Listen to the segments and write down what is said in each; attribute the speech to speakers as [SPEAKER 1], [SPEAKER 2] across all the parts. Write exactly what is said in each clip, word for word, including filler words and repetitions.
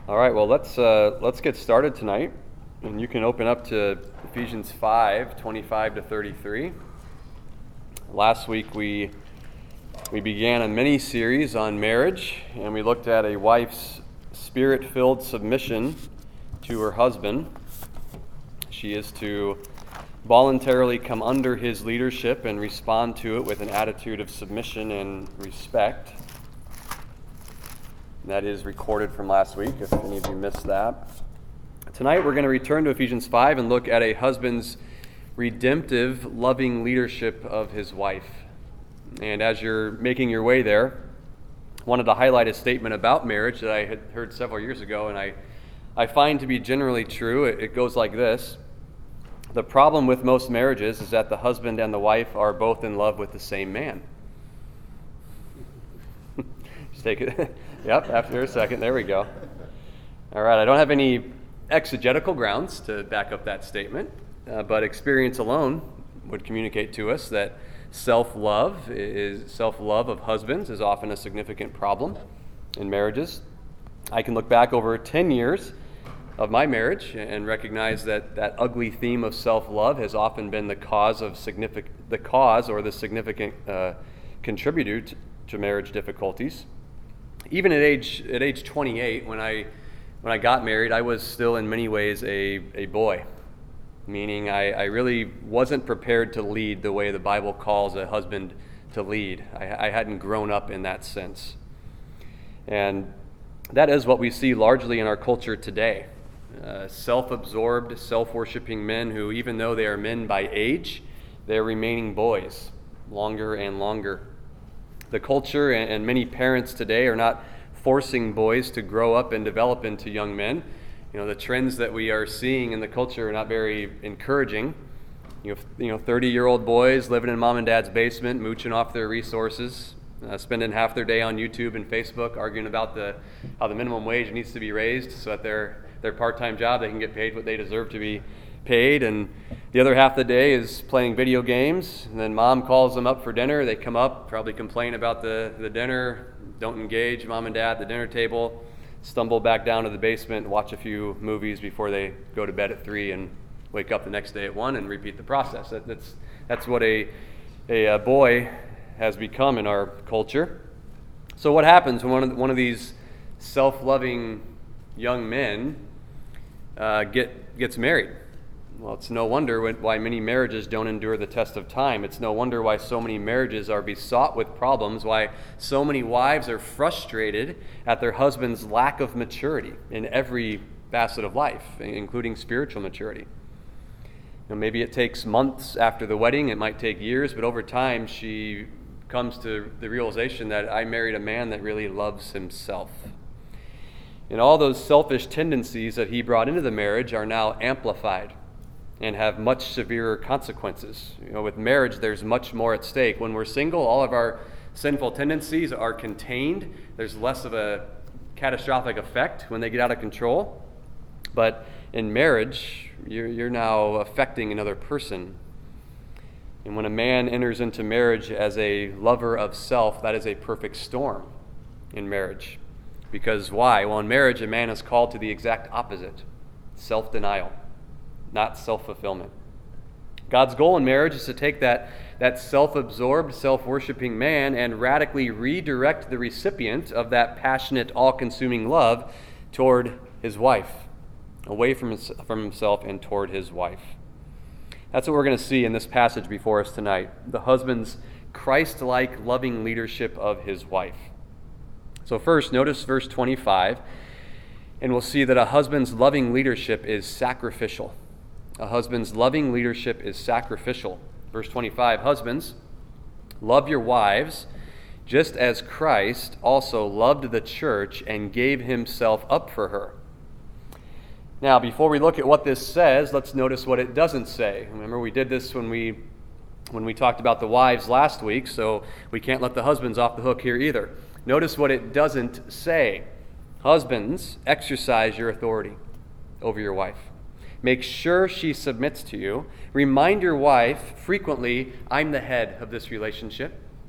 [SPEAKER 1] All right, well, let's uh, let's get started tonight, and you can open up to Ephesians five, twenty-five to thirty-three. Last week we we began a mini-series on marriage, and we looked at a wife's spirit-filled submission to her husband. She is to voluntarily come under his leadership and respond to it with an attitude of submission and respect. That is recorded from last week, if any of you missed that. Tonight we're going to return to Ephesians five and look at a husband's redemptive, loving leadership of his wife. And as you're making your way there, I wanted to highlight a statement about marriage that I had heard several years ago, and I, I find to be generally true. It, it goes like this. The problem with most marriages is that the husband and the wife are both in love with the same man. Just take it. Yep, after a second. There we go. All right, I don't have any exegetical grounds to back up that statement, uh, but experience alone would communicate to us that self-love is self-love of husbands is often a significant problem in marriages. I can look back over ten years of my marriage and recognize that that ugly theme of self-love has often been the cause of significant the cause or the significant uh, contributor to, to marriage difficulties. Even at age at age twenty-eight, when I when I got married, I was still in many ways a, a boy, meaning I, I really wasn't prepared to lead the way the Bible calls a husband to lead. I, I hadn't grown up in that sense. And that is what we see largely in our culture today. Uh, self-absorbed, self-worshiping men who, even though they are men by age, they're remaining boys longer and longer. The culture and many parents today are not forcing boys to grow up and develop into young men. You know, the trends that we are seeing in the culture are not very encouraging. You have, you know, thirty-year-old boys living in mom and dad's basement, mooching off their resources, uh, spending half their day on YouTube and Facebook arguing about the how the minimum wage needs to be raised so that their their part-time job they can get paid what they deserve to be paid, and the other half of the day is playing video games. And then mom calls them up for dinner. They come up, probably complain about the, the dinner, don't engage mom and dad at the dinner table, stumble back down to the basement, watch a few movies before they go to bed at three and wake up the next day at one and repeat the process. That, that's that's what a, a a boy has become in our culture. So what happens when one of, one of these self-loving young men uh, get gets married? Well, it's no wonder why many marriages don't endure the test of time. It's no wonder why so many marriages are besought with problems, why so many wives are frustrated at their husband's lack of maturity in every facet of life, including spiritual maturity. You know, maybe it takes months after the wedding, it might take years, but over time she comes to the realization that I married a man that really loves himself. And all those selfish tendencies that he brought into the marriage are now amplified and have much severer consequences. You know, with marriage, there's much more at stake. When we're single, all of our sinful tendencies are contained. There's less of a catastrophic effect when they get out of control. But in marriage, you're, you're now affecting another person. And when a man enters into marriage as a lover of self, that is a perfect storm in marriage. Because why? Well, in marriage, a man is called to the exact opposite, self-denial, not self-fulfillment. God's goal in marriage is to take that, that self-absorbed, self-worshiping man and radically redirect the recipient of that passionate, all-consuming love toward his wife, away from, his, from himself and toward his wife. That's what we're going to see in this passage before us tonight, the husband's Christ-like loving leadership of his wife. So first, notice verse twenty-five, and we'll see that a husband's loving leadership is sacrificial. A husband's loving leadership is sacrificial. Verse twenty-five, husbands, love your wives, just as Christ also loved the church and gave himself up for her. Now, before we look at what this says, let's notice what it doesn't say. Remember, we did this when we when we talked about the wives last week, so we can't let the husbands off the hook here either. Notice what it doesn't say. Husbands, exercise your authority over your wife. Make sure she submits to you. Remind your wife frequently, I'm the head of this relationship.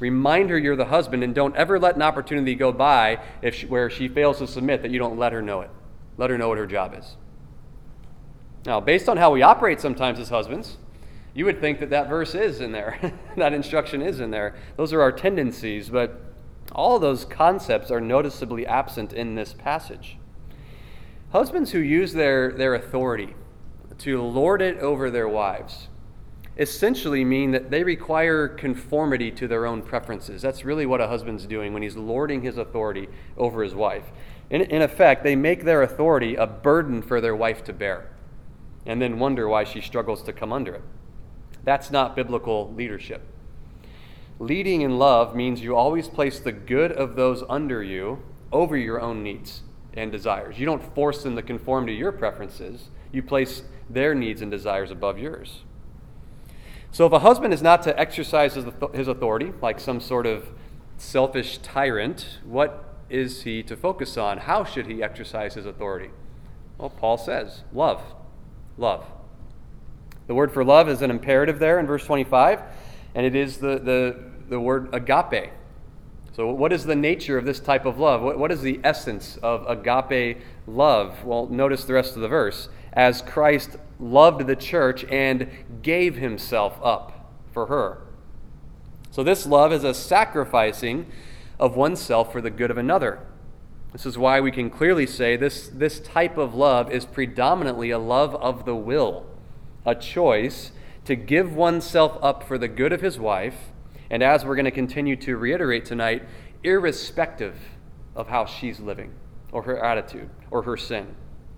[SPEAKER 1] Remind her you're the husband, and don't ever let an opportunity go by if she, where she fails to submit that you don't let her know it. Let her know what her job is. Now, based on how we operate sometimes as husbands, you would think that that verse is in there. That instruction is in there. Those are our tendencies, but all of those concepts are noticeably absent in this passage. Husbands who use their, their authority to lord it over their wives essentially mean that they require conformity to their own preferences. That's really what a husband's doing when he's lording his authority over his wife. In, in effect, they make their authority a burden for their wife to bear and then wonder why she struggles to come under it. That's not biblical leadership. Leading in love means you always place the good of those under you over your own needs and desires. You don't force them to conform to your preferences. You place their needs and desires above yours. So if a husband is not to exercise his, his authority like some sort of selfish tyrant, what is he to focus on? How should he exercise his authority? Well, Paul says, love. Love. The word for love is an imperative there in verse twenty-five, and it is the, the, the word agape. So what is the nature of this type of love? What, what is the essence of agape love? Well, notice the rest of the verse. As Christ loved the church and gave himself up for her. So this love is a sacrificing of oneself for the good of another. This is why we can clearly say this, this type of love is predominantly a love of the will, a choice to give oneself up for the good of his wife, and as we're going to continue to reiterate tonight, irrespective of how she's living, or her attitude, or her sin.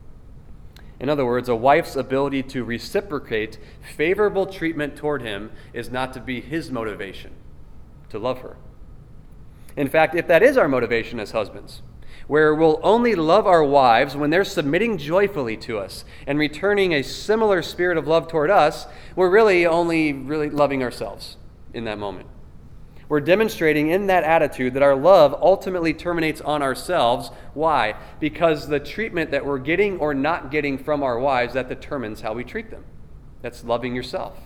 [SPEAKER 1] In other words, a wife's ability to reciprocate favorable treatment toward him is not to be his motivation to love her. In fact, if that is our motivation as husbands, where we'll only love our wives when they're submitting joyfully to us and returning a similar spirit of love toward us, we're really only really loving ourselves in that moment. We're demonstrating in that attitude that our love ultimately terminates on ourselves. Why? Because the treatment that we're getting or not getting from our wives, that determines how we treat them. That's loving yourself.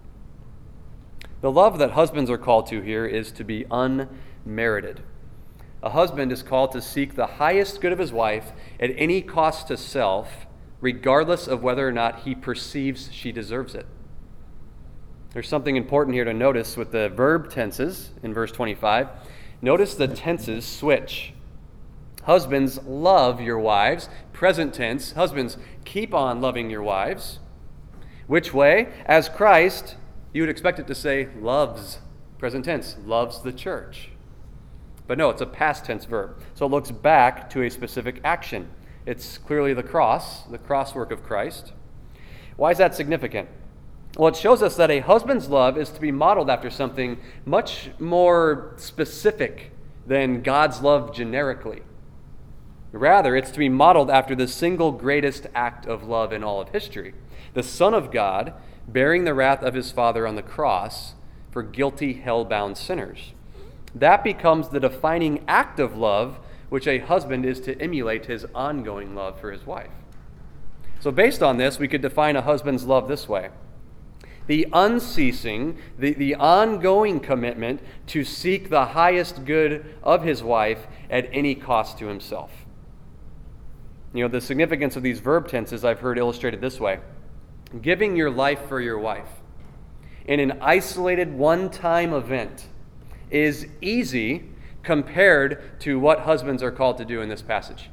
[SPEAKER 1] The love that husbands are called to here is to be unmerited. A husband is called to seek the highest good of his wife at any cost to self, regardless of whether or not he perceives she deserves it. There's something important here to notice with the verb tenses in verse twenty-five. Notice the tenses switch. Husbands, love your wives. Present tense. Husbands, keep on loving your wives. Which way? As Christ, you would expect it to say loves. Present tense, loves the church. But no, it's a past tense verb. So it looks back to a specific action. It's clearly the cross, the cross work of Christ. Why is that significant? Well, it shows us that a husband's love is to be modeled after something much more specific than God's love generically. Rather, it's to be modeled after the single greatest act of love in all of history. The Son of God bearing the wrath of his Father on the cross for guilty, hell-bound sinners. That becomes the defining act of love which a husband is to emulate his ongoing love for his wife. So based on this, we could define a husband's love this way. The unceasing, the, the ongoing commitment to seek the highest good of his wife at any cost to himself. You know, the significance of these verb tenses I've heard illustrated this way. Giving your life for your wife in an isolated one-time event is easy compared to what husbands are called to do in this passage.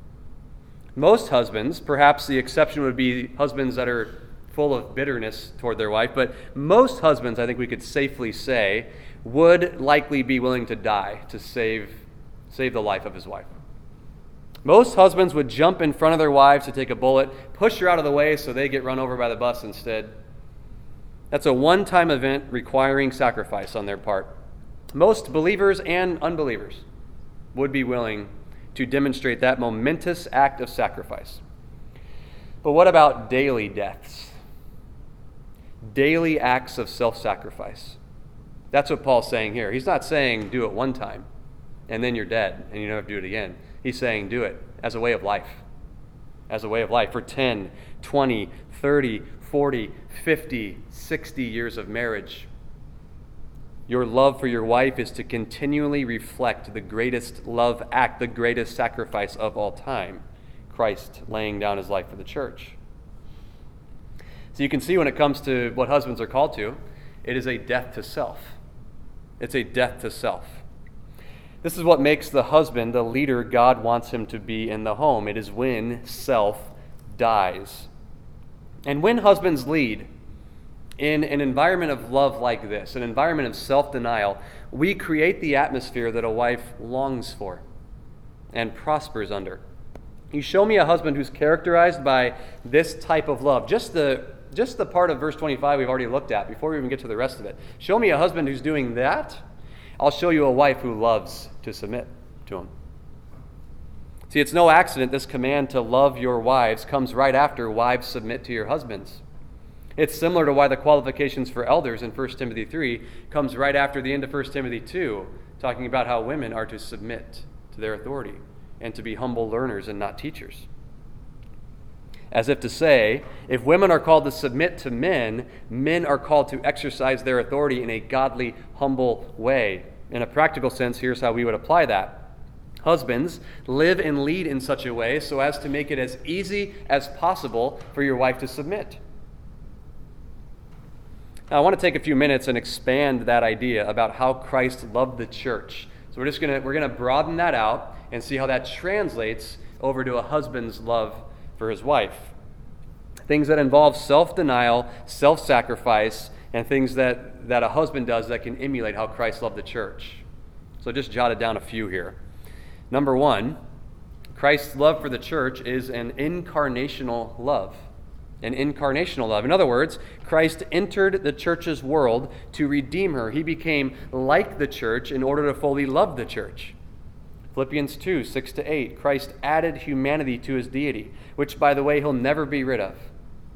[SPEAKER 1] Most husbands, perhaps the exception would be husbands that are full of bitterness toward their wife, but most husbands, I think we could safely say, would likely be willing to die to save, save the life of his wife. Most husbands would jump in front of their wives to take a bullet, push her out of the way so they get run over by the bus instead. That's a one-time event requiring sacrifice on their part. Most believers and unbelievers would be willing to demonstrate that momentous act of sacrifice. But what about daily deaths? Daily acts of self-sacrifice. That's what Paul's saying here. He's not saying do it one time and then you're dead and you don't have to do it again. He's saying do it as a way of life. As a way of life for ten, twenty, thirty, forty, fifty, sixty years of marriage. Your love for your wife is to continually reflect the greatest love act, the greatest sacrifice of all time, Christ laying down his life for the church. So you can see when it comes to what husbands are called to, it is a death to self. It's a death to self. This is what makes the husband the leader God wants him to be in the home. It is when self dies. And when husbands lead in an environment of love like this, an environment of self-denial, we create the atmosphere that a wife longs for and prospers under. You show me a husband who's characterized by this type of love, just the just the part of verse twenty-five we've already looked at before we even get to the rest of it. Show me a husband who's doing that, I'll show you a wife who loves to submit to him. See, it's no accident this command to love your wives comes right after wives submit to your husbands. It's similar to why the qualifications for elders in First Timothy three comes right after the end of First Timothy two, talking about how women are to submit to their authority and to be humble learners and not teachers. As if to say, if women are called to submit to men, men are called to exercise their authority in a godly, humble way. In a practical sense, here's how we would apply that. Husbands, live and lead in such a way so as to make it as easy as possible for your wife to submit. Now, I want to take a few minutes and expand that idea about how Christ loved the church. So we're just going to we're going to broaden that out and see how that translates over to a husband's love for his wife. Things that involve self-denial, self-sacrifice, and things that, that a husband does that can emulate how Christ loved the church. So just jotted down a few here. Number one, Christ's love for the church is an incarnational love. An incarnational love. In other words, Christ entered the church's world to redeem her. He became like the church in order to fully love the church. Philippians two, six to eight, Christ added humanity to his deity, which, by the way, he'll never be rid of.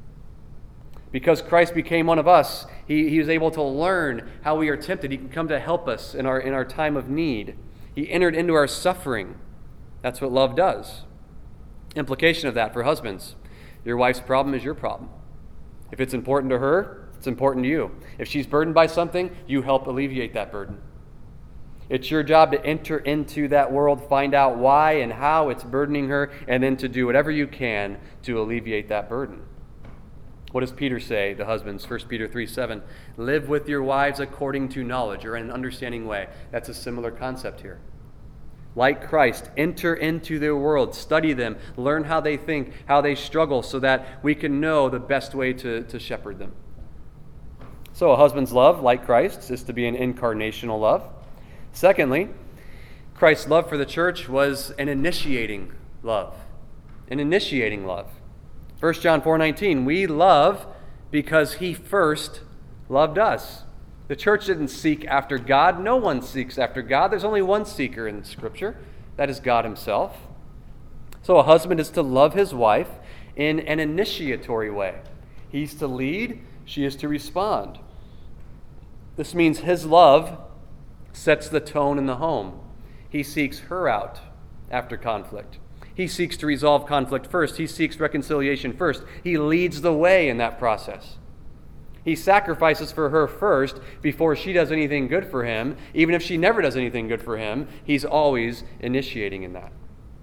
[SPEAKER 1] Because Christ became one of us, he, he was able to learn how we are tempted. He can come to help us in our, in our time of need. He entered into our suffering. That's what love does. Implication of that for husbands. Your wife's problem is your problem. If it's important to her, it's important to you. If she's burdened by something, you help alleviate that burden. It's your job to enter into that world, find out why and how it's burdening her, and then to do whatever you can to alleviate that burden. What does Peter say, the husbands? First Peter three seven, live with your wives according to knowledge, or in an understanding way. That's a similar concept here. Like Christ, enter into their world, study them, learn how they think, how they struggle, so that we can know the best way to, to shepherd them. So a husband's love, like Christ's, is to be an incarnational love. Secondly, Christ's love for the church was an initiating love. An initiating love. First John four nineteen, we love because he first loved us. The church didn't seek after God. No one seeks after God. There's only one seeker in Scripture. That is God himself. So a husband is to love his wife in an initiatory way. He's to lead. She is to respond. This means his love sets the tone in the home. He seeks her out after conflict. He seeks to resolve conflict first. He seeks reconciliation first. He leads the way in that process. He sacrifices for her first before she does anything good for him. Even if she never does anything good for him, he's always initiating in that.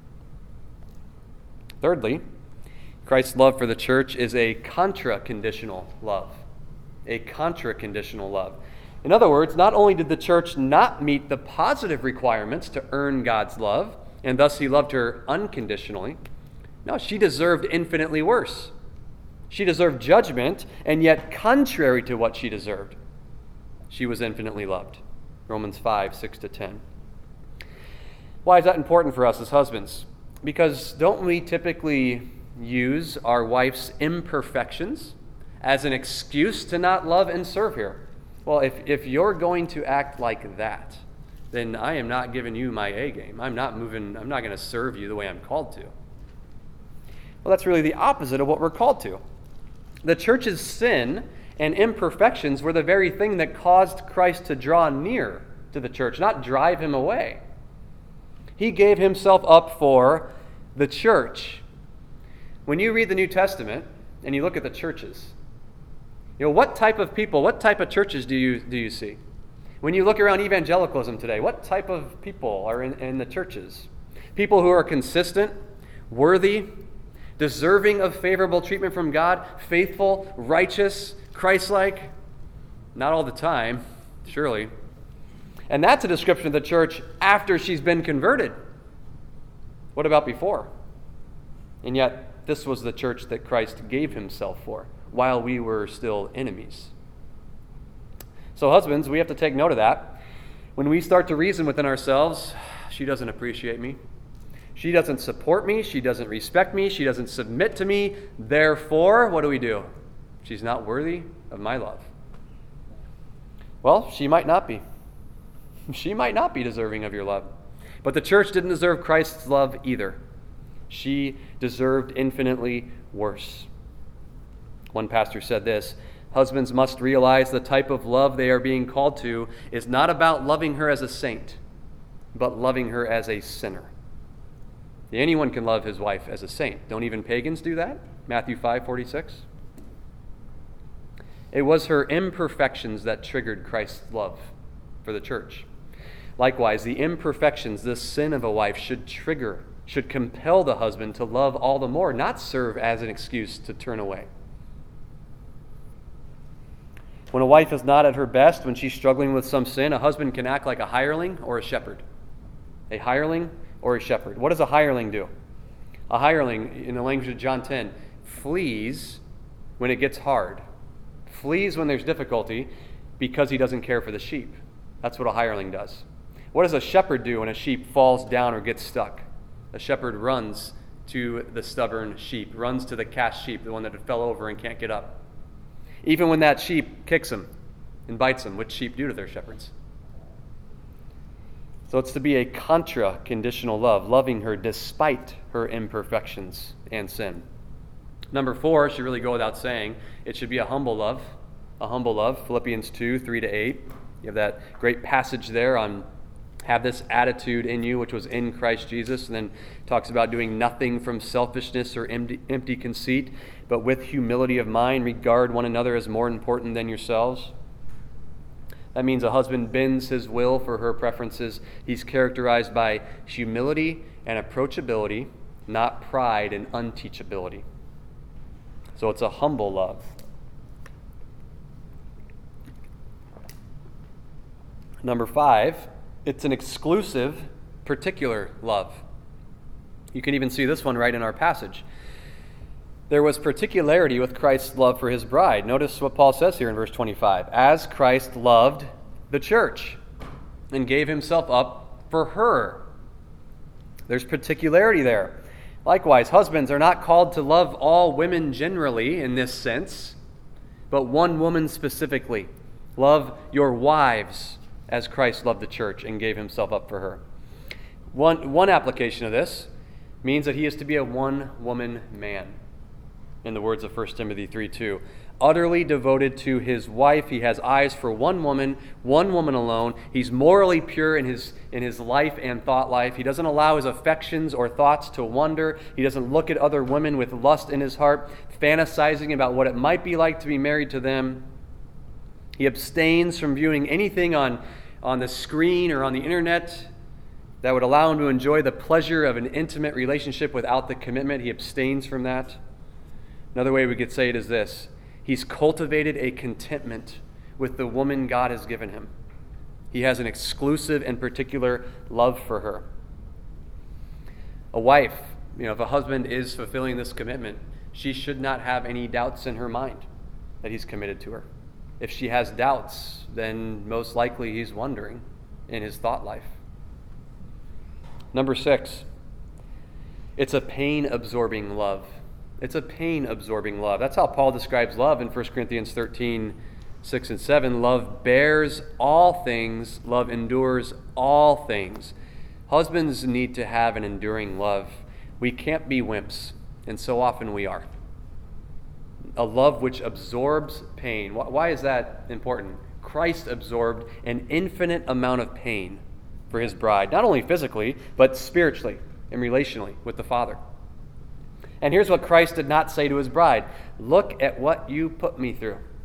[SPEAKER 1] Thirdly, Christ's love for the church is a contra-conditional love. A contra-conditional love. In other words, not only did the church not meet the positive requirements to earn God's love, and thus he loved her unconditionally, no, she deserved infinitely worse. She deserved judgment, and yet contrary to what she deserved, she was infinitely loved. Romans five, six to ten. Why is that important for us as husbands? Because don't we typically use our wife's imperfections as an excuse to not love and serve her? Well, if, if you're going to act like that, then I am not giving you my A game. I'm not moving, I'm not going to serve you the way I'm called to. Well, that's really the opposite of what we're called to. The church's sin and imperfections were the very thing that caused Christ to draw near to the church, not drive him away. He gave himself up for the church. When you read the New Testament and you look at the churches, you know, what type of people, what type of churches do you do you see? When you look around evangelicalism today, what type of people are in, in the churches? People who are consistent, worthy, deserving of favorable treatment from God, faithful, righteous, Christ-like? Not all the time, surely. And that's a description of the church after she's been converted. What about before? And yet, this was the church that Christ gave himself for, while we were still enemies. So husbands, we have to take note of that. When we start to reason within ourselves, she doesn't appreciate me. She doesn't support me. She doesn't respect me. She doesn't submit to me. Therefore, what do we do? She's not worthy of my love. Well, she might not be. She might not be deserving of your love. But the church didn't deserve Christ's love either. She deserved infinitely worse. One pastor said this: husbands must realize the type of love they are being called to is not about loving her as a saint, but loving her as a sinner. Anyone can love his wife as a saint. Don't even pagans do that? Matthew five forty-six. It was her imperfections that triggered Christ's love for the church. Likewise, the imperfections, this sin of a wife, should trigger, should compel the husband to love all the more, not serve as an excuse to turn away. When a wife is not at her best, when she's struggling with some sin, a husband can act like a hireling or a shepherd. A hireling or a shepherd. What does a hireling do? A hireling, in the language of John ten, flees when it gets hard. Flees when there's difficulty because he doesn't care for the sheep. That's what a hireling does. What does a shepherd do when a sheep falls down or gets stuck? A shepherd runs to the stubborn sheep, runs to the cast sheep, the one that fell over and can't get up. Even when that sheep kicks him and bites him, which sheep do to their shepherds? So it's to be a contra-conditional love, loving her despite her imperfections and sin. Number four should really go without saying. It should be a humble love. A humble love. Philippians two, three to eight. You have that great passage there on have this attitude in you, which was in Christ Jesus, and then talks about doing nothing from selfishness or empty, empty conceit, but with humility of mind, regard one another as more important than yourselves. That means a husband bends his will for her preferences. He's characterized by humility and approachability, not pride and unteachability. So it's a humble love. Number five, it's an exclusive, particular love. You can even see this one right in our passage. There was particularity with Christ's love for his bride. Notice what Paul says here in verse twenty-five. As Christ loved the church and gave himself up for her. There's particularity there. Likewise, husbands are not called to love all women generally in this sense, but one woman specifically. Love your wives as Christ loved the church and gave himself up for her. One, one application of this means that he is to be a one-woman man. In the words of First Timothy three two, utterly devoted to his wife. He has eyes for one woman, one woman alone. He's morally pure in his in his life and thought life. He doesn't allow his affections or thoughts to wander. He doesn't look at other women with lust in his heart, fantasizing about what it might be like to be married to them. He abstains from viewing anything on, on the screen or on the internet that would allow him to enjoy the pleasure of an intimate relationship without the commitment. He abstains from that. Another way we could say it is this: he's cultivated a contentment with the woman God has given him. He has an exclusive and particular love for her. A wife, you know, if a husband is fulfilling this commitment, she should not have any doubts in her mind that he's committed to her. If she has doubts, then most likely he's wondering in his thought life. Number six, it's a pain-absorbing love. It's a pain-absorbing love. That's how Paul describes love in First Corinthians thirteen, six and seven. Love bears all things. Love endures all things. Husbands need to have an enduring love. We can't be wimps, and so often we are. A love which absorbs pain. Why is that important? Christ absorbed an infinite amount of pain for his bride, not only physically, but spiritually and relationally with the Father. And here's what Christ did not say to his bride: look at what you put me through.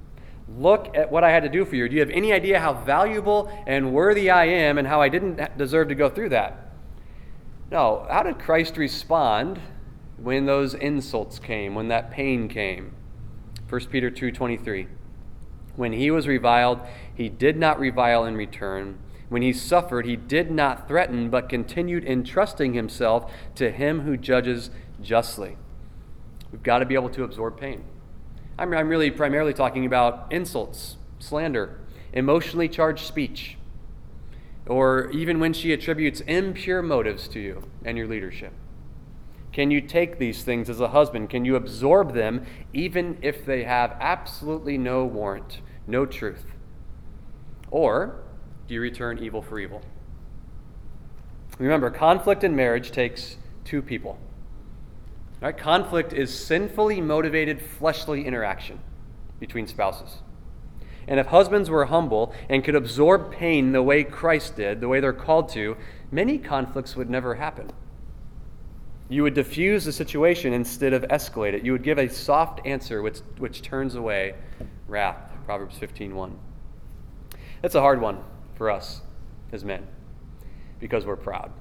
[SPEAKER 1] Look at what I had to do for you. Do you have any idea how valuable and worthy I am and how I didn't deserve to go through that? No. How did Christ respond when those insults came, when that pain came? First Peter two twenty-three. When he was reviled, he did not revile in return. When he suffered, he did not threaten, but continued entrusting himself to him who judges justly. We've got to be able to absorb pain. I'm, I'm really primarily talking about insults, slander, emotionally charged speech, or even when she attributes impure motives to you and your leadership. Can you take these things as a husband? Can you absorb them even if they have absolutely no warrant, no truth? Or do you return evil for evil? Remember, conflict in marriage takes two people. Right? Conflict is sinfully motivated fleshly interaction between spouses. And if husbands were humble and could absorb pain the way Christ did, the way they're called to, many conflicts would never happen. You would diffuse the situation instead of escalate it. You would give a soft answer which, which turns away wrath. Proverbs fifteen one. That's a hard one for us as men because we're proud.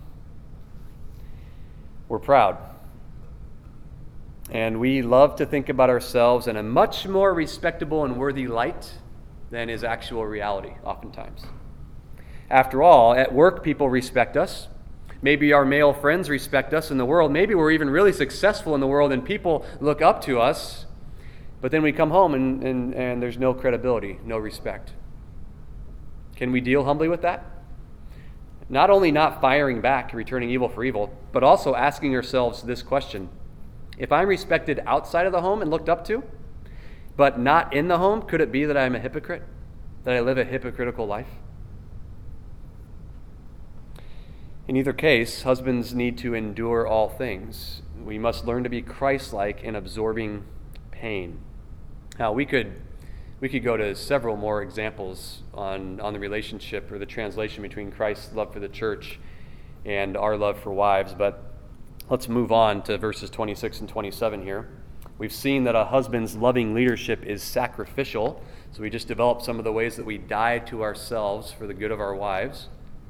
[SPEAKER 1] We're proud. And we love to think about ourselves in a much more respectable and worthy light than is actual reality, oftentimes. After all, at work, people respect us. Maybe our male friends respect us in the world. Maybe we're even really successful in the world and people look up to us. But then we come home and, and, and there's no credibility, no respect. Can we deal humbly with that? Not only not firing back, returning evil for evil, but also asking ourselves this question. If I'm respected outside of the home and looked up to, but not in the home, could it be that I'm a hypocrite? That I live a hypocritical life? In either case, husbands need to endure all things. We must learn to be Christ-like in absorbing pain. Now, we could we could go to several more examples on, on the relationship or the translation between Christ's love for the church and our love for wives, but let's move on to verses twenty-six and twenty-seven here. We've seen that a husband's loving leadership is sacrificial, so we just developed some of the ways that we die to ourselves for the good of our wives.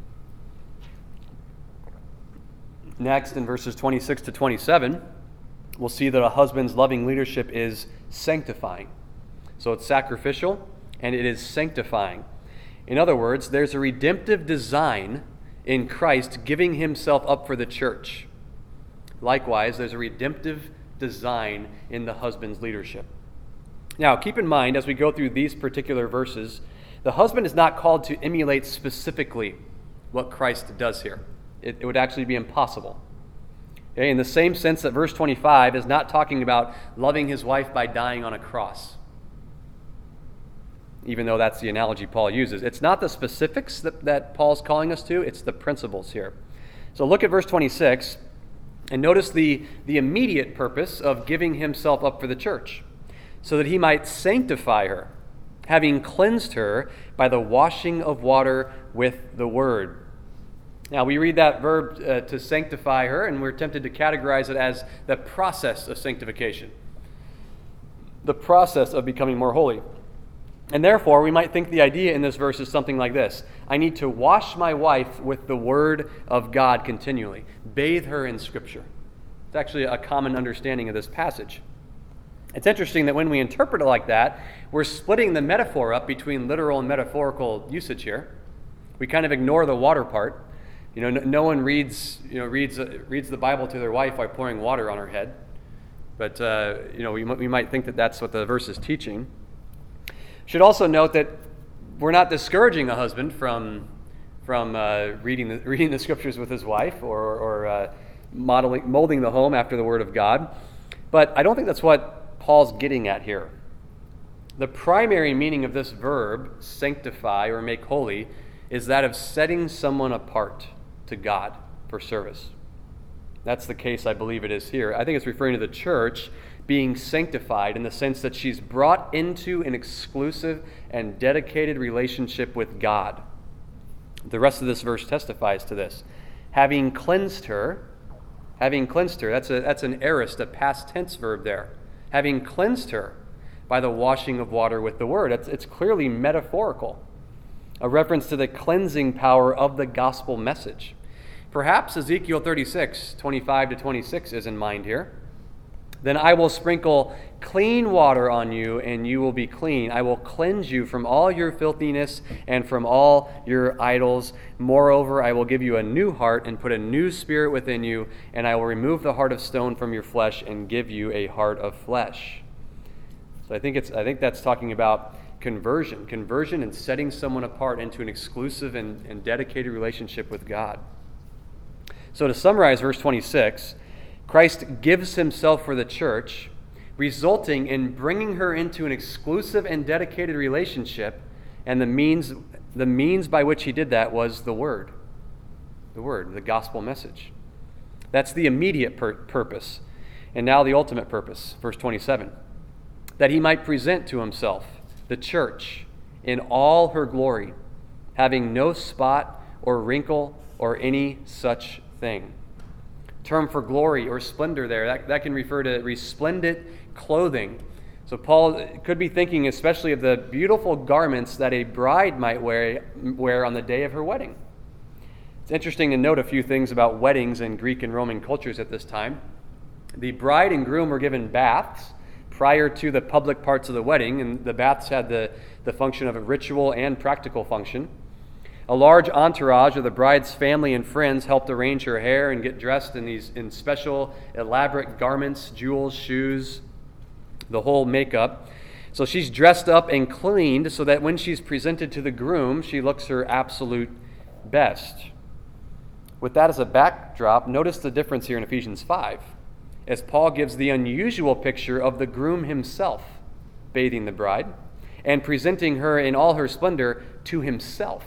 [SPEAKER 1] Next, in verses twenty-six to twenty-seven, we'll see that a husband's loving leadership is sanctifying. So it's sacrificial, and it is sanctifying. In other words, there's a redemptive design in Christ giving himself up for the church. Likewise, there's a redemptive design in the husband's leadership. Now, keep in mind, as we go through these particular verses, the husband is not called to emulate specifically what Christ does here. It, it would actually be impossible. Okay? In the same sense that verse twenty-five is not talking about loving his wife by dying on a cross, even though that's the analogy Paul uses. It's not the specifics that, that Paul's calling us to, it's the principles here. So look at verse twenty-six. And notice the, the immediate purpose of giving himself up for the church, so that he might sanctify her, having cleansed her by the washing of water with the word. Now, we read that verb uh, to sanctify her, and we're tempted to categorize it as the process of sanctification, the process of becoming more holy. And therefore, we might think the idea in this verse is something like this. I need to wash my wife with the word of God continually. Bathe her in Scripture. It's actually a common understanding of this passage. It's interesting that when we interpret it like that, we're splitting the metaphor up between literal and metaphorical usage here. We kind of ignore the water part. You know, no, no one reads, you know, reads uh, reads the Bible to their wife by pouring water on her head. But uh, you know, we we might think that that's what the verse is teaching. Should also note that we're not discouraging a husband from from uh, reading the reading the scriptures with his wife or or uh, modeling molding the home after the word of God, but I don't think that's what Paul's getting at here. The primary meaning of this verb, sanctify or make holy, is that of setting someone apart to God for service. That's the case I believe it is here. I think it's referring to the church being sanctified in the sense that she's brought into an exclusive and dedicated relationship with God. The rest of this verse testifies to this. Having cleansed her, having cleansed her, that's a that's an aorist, a past tense verb there. Having cleansed her by the washing of water with the word. It's, it's clearly metaphorical, a reference to the cleansing power of the gospel message. Perhaps Ezekiel thirty-six, twenty-five to twenty-six is in mind here. Then I will sprinkle clean water on you, and you will be clean. I will cleanse you from all your filthiness and from all your idols. Moreover, I will give you a new heart and put a new spirit within you, and I will remove the heart of stone from your flesh and give you a heart of flesh. So I think it's I think that's talking about conversion. Conversion and setting someone apart into an exclusive and, and dedicated relationship with God. So to summarize verse twenty-six, Christ gives himself for the church, resulting in bringing her into an exclusive and dedicated relationship, and the means the means by which he did that was the word. The word, the gospel message. That's the immediate pur- purpose. And now the ultimate purpose, verse twenty-seven. That he might present to himself the church in all her glory, having no spot or wrinkle or any such thing. Term for glory or splendor there, that, that can refer to resplendent clothing. So Paul could be thinking especially of the beautiful garments that a bride might wear, wear on the day of her wedding. It's interesting to note a few things about weddings in Greek and Roman cultures at this time. The bride and groom were given baths prior to the public parts of the wedding, and the baths had the, the function of a ritual and practical function. A large entourage of the bride's family and friends helped arrange her hair and get dressed in these in special, elaborate garments, jewels, shoes, the whole makeup. So she's dressed up and cleaned so that when she's presented to the groom, she looks her absolute best. With that as a backdrop, notice the difference here in Ephesians five, as Paul gives the unusual picture of the groom himself bathing the bride and presenting her in all her splendor to himself.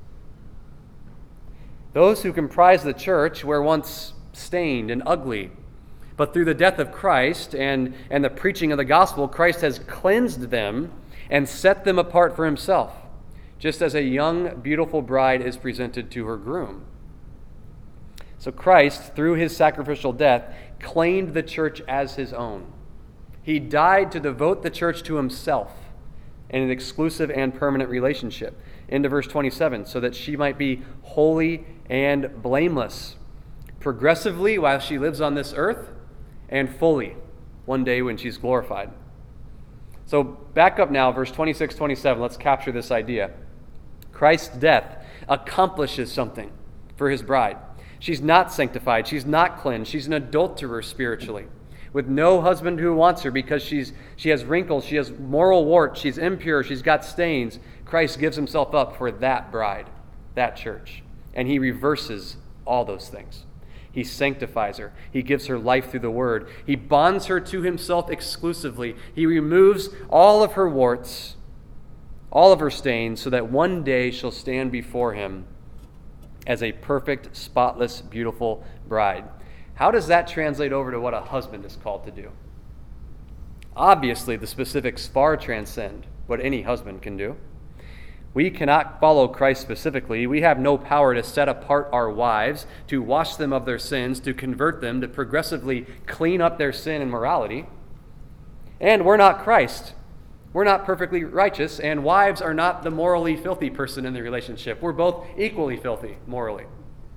[SPEAKER 1] Those who comprise the church were once stained and ugly, but through the death of Christ and, and the preaching of the gospel, Christ has cleansed them and set them apart for himself, just as a young, beautiful bride is presented to her groom. So Christ, through his sacrificial death, claimed the church as his own. He died to devote the church to himself in an exclusive and permanent relationship. Into verse twenty-seven, so that she might be holy and blameless, progressively while she lives on this earth, and fully one day when she's glorified. So back up now, verse twenty-six, twenty-seven, let's capture this idea. Christ's death accomplishes something for his bride. She's not sanctified, she's not cleansed, she's an adulterer spiritually, with no husband who wants her because she's she has wrinkles, she has moral warts, she's impure, she's got stains. Christ gives himself up for that bride, that church, and he reverses all those things. He sanctifies her. He gives her life through the word. He bonds her to himself exclusively. He removes all of her warts, all of her stains, so that one day she'll stand before him as a perfect, spotless, beautiful bride. How does that translate over to what a husband is called to do? Obviously, the specifics far transcend what any husband can do. We cannot follow Christ specifically. We have no power to set apart our wives, to wash them of their sins, to convert them, to progressively clean up their sin and morality. And we're not Christ. We're not perfectly righteous, and wives are not the morally filthy person in the relationship. We're both equally filthy morally.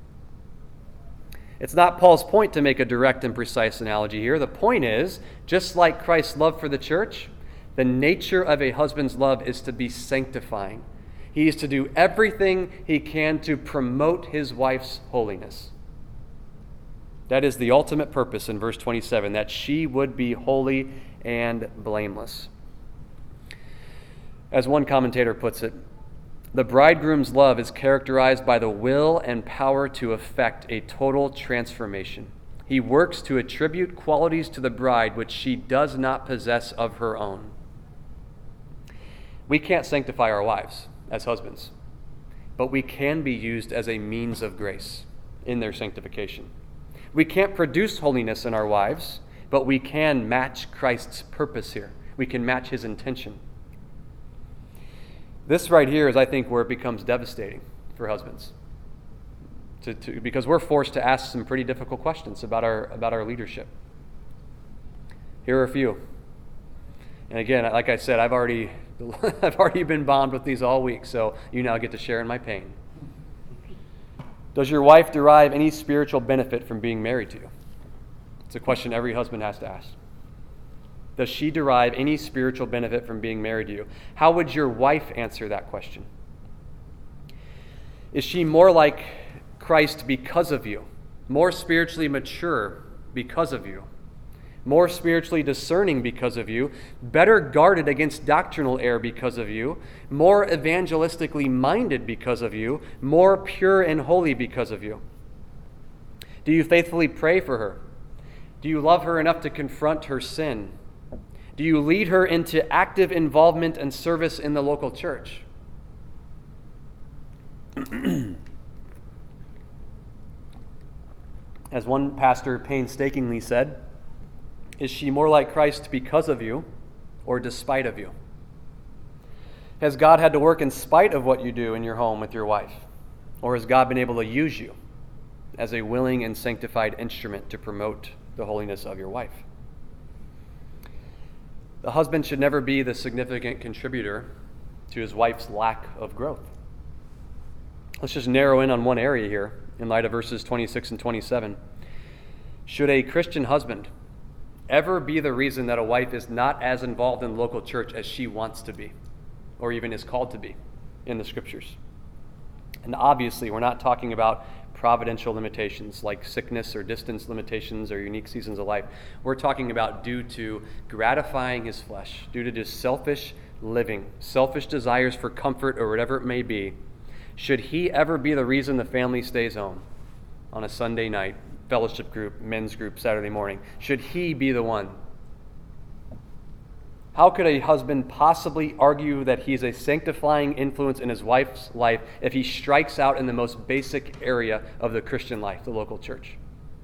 [SPEAKER 1] It's not Paul's point to make a direct and precise analogy here. The point is, just like Christ's love for the church, the nature of a husband's love is to be sanctifying. He is to do everything he can to promote his wife's holiness. That is the ultimate purpose in verse twenty-seven, that she would be holy and blameless. As one commentator puts it, the bridegroom's love is characterized by the will and power to effect a total transformation. He works to attribute qualities to the bride which she does not possess of her own. We can't sanctify our wives as husbands, but we can be used as a means of grace in their sanctification. We can't produce holiness in our wives, but we can match Christ's purpose here. We can match his intention. This right here is, I think, where it becomes devastating for husbands, to, to, because we're forced to ask some pretty difficult questions about our about our leadership. Here are a few. And again, like I said, I've already I've already been bombed with these all week, so you now get to share in my pain. Does your wife derive any spiritual benefit from being married to you? It's a question every husband has to ask. Does she derive any spiritual benefit from being married to you? How would your wife answer that question? Is she more like Christ because of you? More spiritually mature because of you? More spiritually discerning because of you, better guarded against doctrinal error because of you, more evangelistically minded because of you, more pure and holy because of you? Do you faithfully pray for her? Do you love her enough to confront her sin? Do you lead her into active involvement and service in the local church? As one pastor painstakingly said, is she more like Christ because of you or despite of you? Has God had to work in spite of what you do in your home with your wife? Or has God been able to use you as a willing and sanctified instrument to promote the holiness of your wife? The husband should never be the significant contributor to his wife's lack of growth. Let's just narrow in on one area here in light of verses twenty-six and twenty-seven. Should a Christian husband ever be the reason that a wife is not as involved in the local church as she wants to be, or even is called to be in the Scriptures? And obviously, we're not talking about providential limitations like sickness or distance limitations or unique seasons of life. We're talking about due to gratifying his flesh, due to just selfish living, selfish desires for comfort or whatever it may be. Should he ever be the reason the family stays home on a Sunday night, fellowship group, men's group, Saturday morning? Should he be the one? How could a husband possibly argue that he's a sanctifying influence in his wife's life if he strikes out in the most basic area of the Christian life, the local church?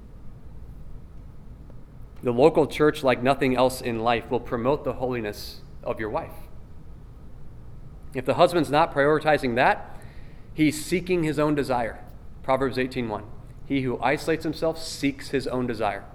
[SPEAKER 1] The local church, like nothing else in life, will promote the holiness of your wife. If the husband's not prioritizing that, he's seeking his own desire. Proverbs eighteen one. He who isolates himself seeks his own desire.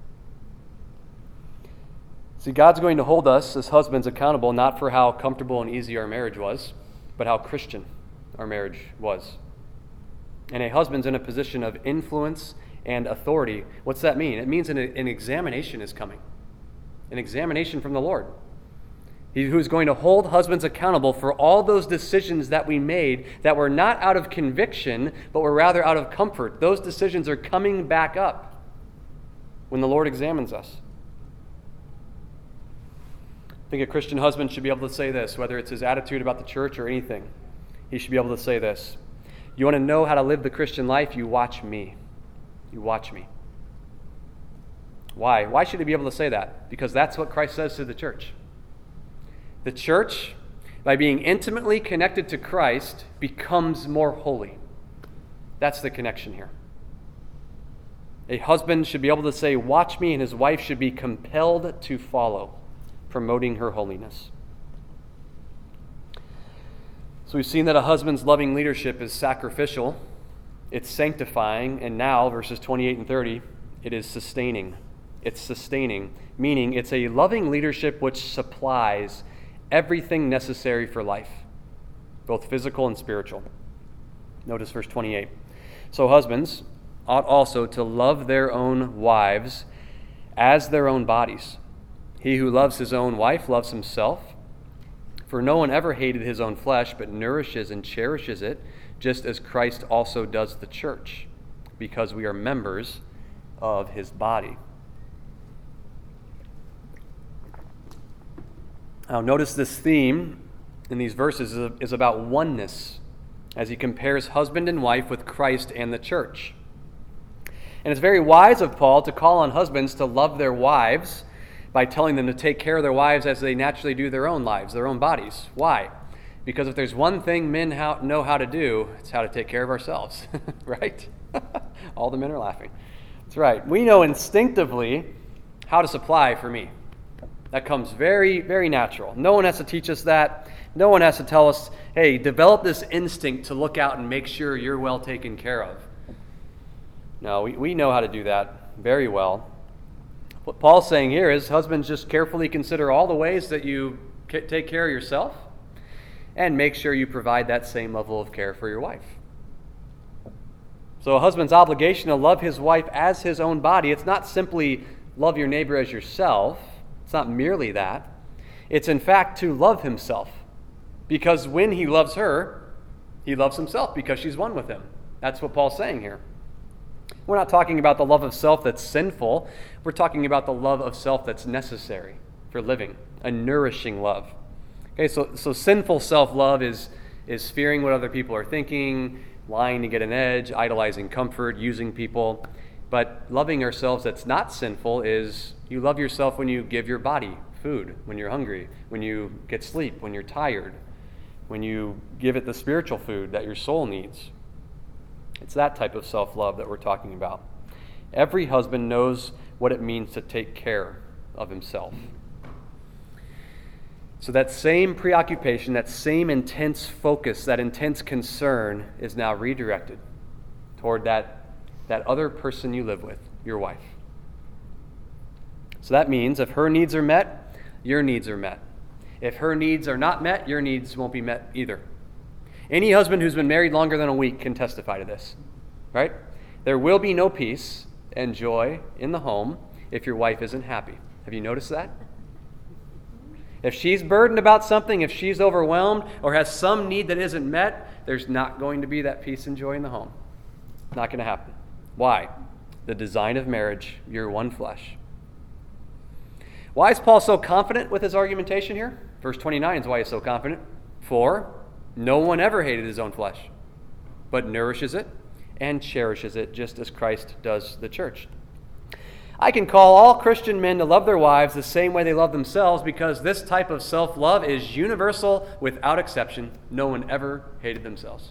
[SPEAKER 1] See, God's going to hold us as husbands accountable not for how comfortable and easy our marriage was, but how Christian our marriage was. And a husband's in a position of influence and authority. What's that mean? It means an, an examination is coming. An examination from the Lord. He who's going to hold husbands accountable for all those decisions that we made that were not out of conviction, but were rather out of comfort. Those decisions are coming back up when the Lord examines us. I think a Christian husband should be able to say this, whether it's his attitude about the church or anything. He should be able to say this. You want to know how to live the Christian life? You watch me. You watch me. Why? Why should he be able to say that? Because that's what Christ says to the church. The church, by being intimately connected to Christ, becomes more holy. That's the connection here. A husband should be able to say, watch me, and his wife should be compelled to follow, promoting her holiness. So we've seen that a husband's loving leadership is sacrificial, it's sanctifying, and now, verses twenty-eight and thirty, it is sustaining. It's sustaining, meaning it's a loving leadership which supplies everything necessary for life, both physical and spiritual. Notice verse twenty-eight. So husbands ought also to love their own wives as their own bodies. He who loves his own wife loves himself. For no one ever hated his own flesh, but nourishes and cherishes it, just as Christ also does the church, because we are members of his body. Now, notice this theme in these verses is about oneness, as he compares husband and wife with Christ and the church. And it's very wise of Paul to call on husbands to love their wives by telling them to take care of their wives as they naturally do their own lives, their own bodies. Why? Because if there's one thing men how, know how to do, it's how to take care of ourselves, right? All the men are laughing. That's right. We know instinctively how to supply for me. That comes very, very natural. No one has to teach us that. No one has to tell us, hey, develop this instinct to look out and make sure you're well taken care of. No, we, we know how to do that very well. What Paul's saying here is, husbands, just carefully consider all the ways that you take care of yourself and make sure you provide that same level of care for your wife. So a husband's obligation to love his wife as his own body, it's not simply love your neighbor as yourself. It's not merely that. It's in fact to love himself. Because when he loves her, he loves himself because she's one with him. That's what Paul's saying here. We're not talking about the love of self that's sinful. We're talking about the love of self that's necessary for living, a nourishing love. Okay, so, so sinful self-love is, is fearing what other people are thinking, lying to get an edge, idolizing comfort, using people. But loving ourselves that's not sinful is you love yourself when you give your body food, when you're hungry, when you get sleep, when you're tired, when you give it the spiritual food that your soul needs. It's that type of self-love that we're talking about. Every husband knows what it means to take care of himself. So that same preoccupation, that same intense focus, that intense concern is now redirected toward that, that other person you live with, your wife. So that means if her needs are met, your needs are met. If her needs are not met, your needs won't be met either. Any husband who's been married longer than a week can testify to this, right? There will be no peace and joy in the home if your wife isn't happy. Have you noticed that? If she's burdened about something, if she's overwhelmed or has some need that isn't met, there's not going to be that peace and joy in the home. Not going to happen. Why? The design of marriage, you're one flesh. Why is Paul so confident with his argumentation here? Verse twenty-nine is why he's so confident. For no one ever hated his own flesh, but nourishes it and cherishes it just as Christ does the church. I can call all Christian men to love their wives the same way they love themselves because this type of self-love is universal without exception. No one ever hated themselves.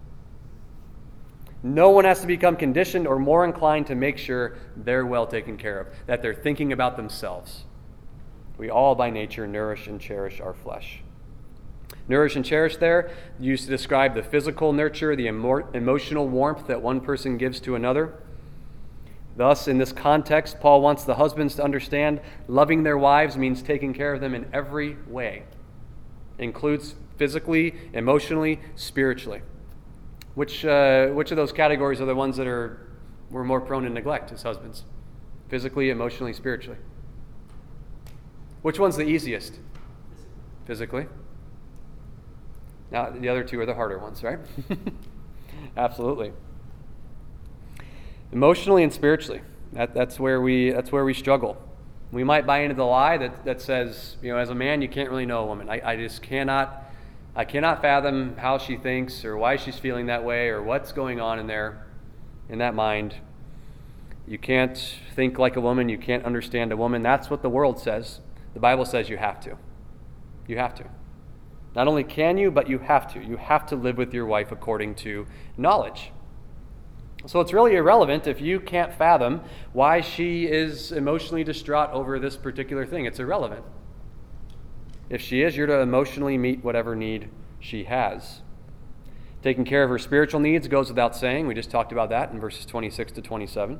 [SPEAKER 1] No one has to become conditioned or more inclined to make sure they're well taken care of, that they're thinking about themselves. We all by nature nourish and cherish our flesh. Nourish and cherish there used to describe the physical nurture, the emo- emotional warmth that one person gives to another. Thus, in this context, Paul wants the husbands to understand loving their wives means taking care of them in every way. It includes physically, emotionally, spiritually. Which uh, which of those categories are the ones that are we're more prone to neglect as husbands? Physically, emotionally, spiritually. Which one's the easiest? Physically. Now, the other two are the harder ones, right? Absolutely. Emotionally and spiritually, that, that's where we that's where we struggle. We might buy into the lie that, that says, you know, as a man, you can't really know a woman. I, I just cannot, I cannot fathom how she thinks or why she's feeling that way or what's going on in there, in that mind. You can't think like a woman. You can't understand a woman. That's what the world says. The Bible says you have to. You have to. Not only can you, but you have to. You have to live with your wife according to knowledge. So it's really irrelevant if you can't fathom why she is emotionally distraught over this particular thing. It's irrelevant. If she is, you're to emotionally meet whatever need she has. Taking care of her spiritual needs goes without saying. We just talked about that in verses twenty-six to twenty-seven.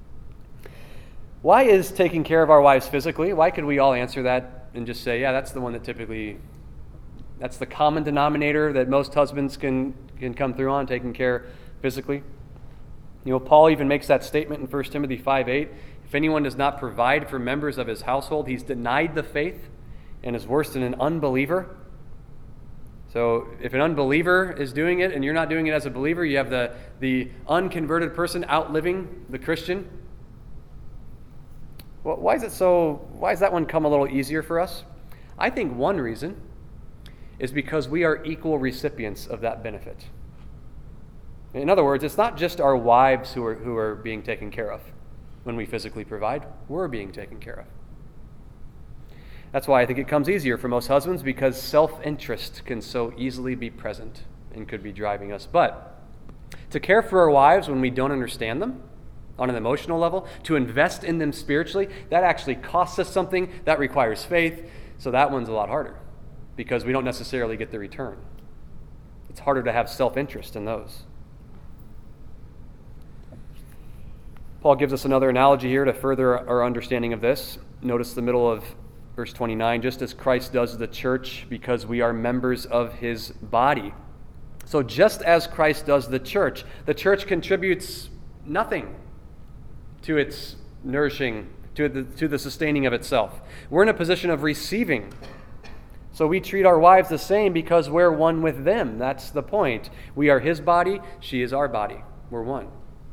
[SPEAKER 1] Why is taking care of our wives physically? Why could we all answer that and just say, yeah, that's the one that typically, that's the common denominator that most husbands can, can come through on, taking care physically? You know, Paul even makes that statement in First Timothy five eight. If anyone does not provide for members of his household, he's denied the faith and is worse than an unbeliever. So if an unbeliever is doing it and you're not doing it as a believer, you have the, the unconverted person outliving the Christian. Well, why is it so, why does that one come a little easier for us? I think one reason is because we are equal recipients of that benefit. In other words, it's not just our wives who are who are being taken care of when we physically provide. We're being taken care of. That's why I think it comes easier for most husbands, because self-interest can so easily be present and could be driving us. But to care for our wives when we don't understand them on an emotional level, to invest in them spiritually, that actually costs us something. That requires faith. So that one's a lot harder because we don't necessarily get the return. It's harder to have self-interest in those. Paul gives us another analogy here to further our understanding of this. Notice the middle of verse twenty-nine, just as Christ does the church because we are members of his body. So just as Christ does the church, the church contributes nothing to its nourishing, to the, to the sustaining of itself. We're in a position of receiving. So we treat our wives the same because we're one with them. That's the point. We are his body, she is our body. We're one.